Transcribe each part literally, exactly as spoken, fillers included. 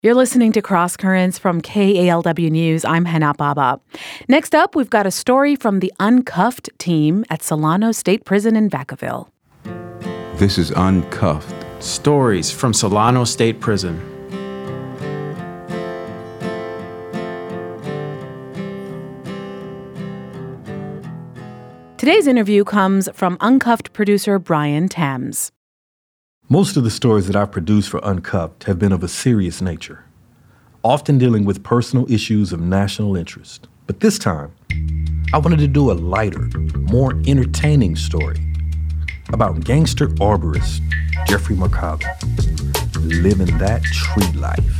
You're listening to Cross Currents from K A L W News. I'm Hana Baba. Next up, we've got a story from the Uncuffed team at Solano State Prison in Vacaville. This is Uncuffed. Stories from Solano State Prison. Today's interview comes from Uncuffed producer Brian Thames. Most of the stories that I've produced for Uncuffed have been of a serious nature, often dealing with personal issues of national interest. But this time, I wanted to do a lighter, more entertaining story about gangster arborist Jeffrey Mercado living that tree life.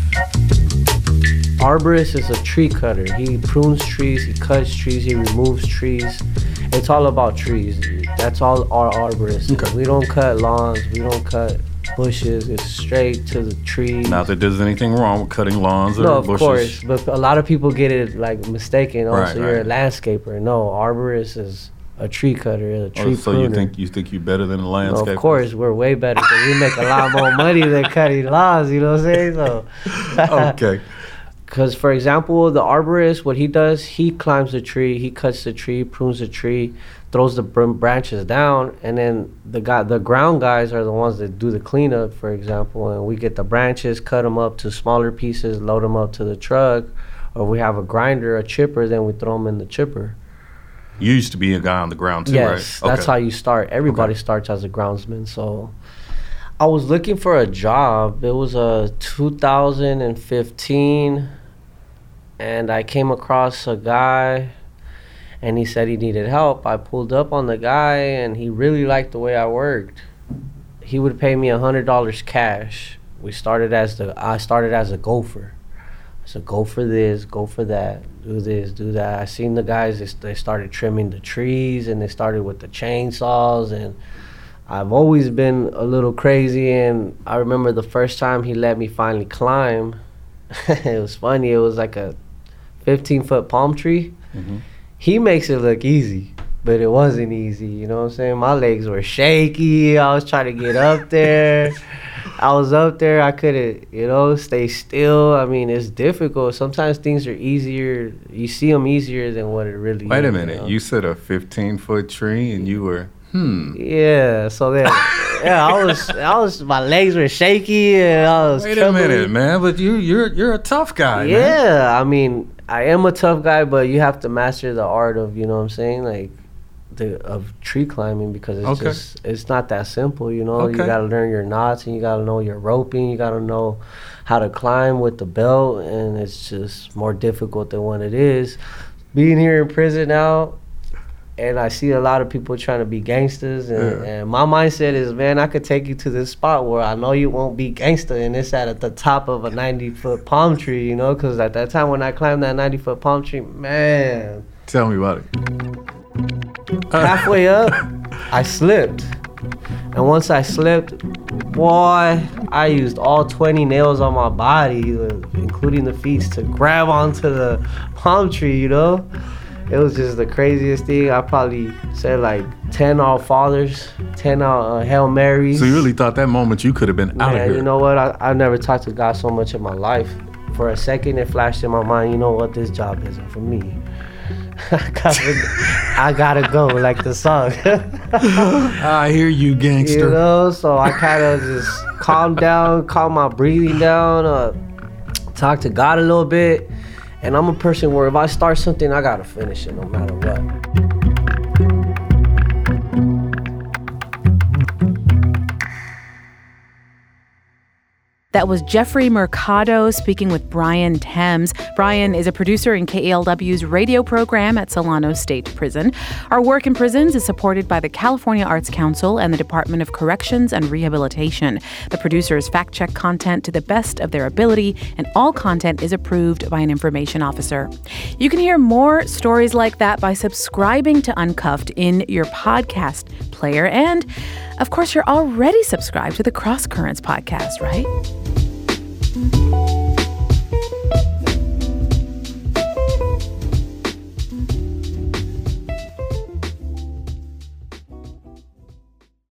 Arborist is a tree cutter. He prunes trees, he cuts trees, he removes trees. It's all about trees. That's all our arborists. Okay. We don't cut lawns, we don't cut bushes. It's straight to the trees. Not that there's anything wrong with cutting lawns or no, of bushes. course, but a lot of people get it like mistaken. Oh, Right, so you're right. a landscaper. No, arborist is a tree cutter, a tree Oh, so pruner. you think you think you're better than the No, landscaper? of course, we're way better because we make a lot more money than cutting lawns. You know what I'm saying? So. Okay. Because, for example, the arborist, what he does, he climbs the tree, he cuts the tree, prunes the tree, throws the br- branches down, and then the guy, the ground guys are the ones that do the cleanup, for example, and we get the branches, cut them up to smaller pieces, load them up to the truck, or we have a grinder, a chipper, then we throw them in the chipper. You used to be a guy on the ground too, Yes, right? that's how you start. Everybody Okay. starts as a groundsman, so... I was looking for a job. It was uh, two thousand fifteen, and I came across a guy, and he said he needed help. I pulled up on the guy, and he really liked the way I worked. He would pay me one hundred dollars cash. We started as the I started as a gopher. So go for this, go for that, do this, do that. I seen the guys, they, they started trimming the trees, and they started with the chainsaws, and I've always been a little crazy. And I remember the first time he let me finally climb, it was funny. It was like a fifteen foot palm tree. Mm-hmm. He makes it look easy, but it wasn't easy. You know what I'm saying? My legs were shaky. I was trying to get up there. I was up there. I couldn't, you know, stay still. I mean, it's difficult. Sometimes things are easier. You see them easier than what it really Wait is. a minute. You know? You said a fifteen foot tree, and you were hmm. Yeah. So then, yeah, I was, I was, my legs were shaky, and I was. Wait a trembling. minute, man. But you, you're, you're a tough guy, man. Yeah, I mean, I am a tough guy, but you have to master the art of, you know what I'm saying, like, the of tree climbing, because it's Okay. just, it's not that simple, you know. You Okay. got to learn your knots, and you got to know your roping, you got to know how to climb with the belt, and it's just more difficult than what it is. Being here in prison now, and I see a lot of people trying to be gangsters, and, Yeah. and my mindset is, man, I could take you to this spot where I know you won't be gangster, and it's at, at the top of a ninety foot palm tree, you know, because at that time when I climbed that ninety foot palm tree, man, Tell me about it. halfway up, I slipped. And once I slipped, boy, I used all twenty nails on my body, uh, including the feet, to grab onto the palm tree, you know? It was just the craziest thing. I probably said like ten All Fathers, ten uh, Hail Marys. So you really thought that moment you could have been out of Man, here? you know what? I, I've never talked to God so much in my life. For a second, it flashed in my mind, you know what? This job isn't for me. I gotta, I gotta go, like the song. I hear you, gangster. You know, so I kind of just calmed down, calm my breathing down, uh, talk to God a little bit. And I'm a person where if I start something, I gotta finish it no matter what. That was Jeffrey Mercado speaking with Brian Thames. Brian is a producer in K A L W's radio program at Solano State Prison. Our work in prisons is supported by the California Arts Council and the Department of Corrections and Rehabilitation. The producers fact-check content to the best of their ability, and all content is approved by an information officer. You can hear more stories like that by subscribing to Uncuffed in your podcast player. And, of course, you're already subscribed to the Cross Currents podcast, right?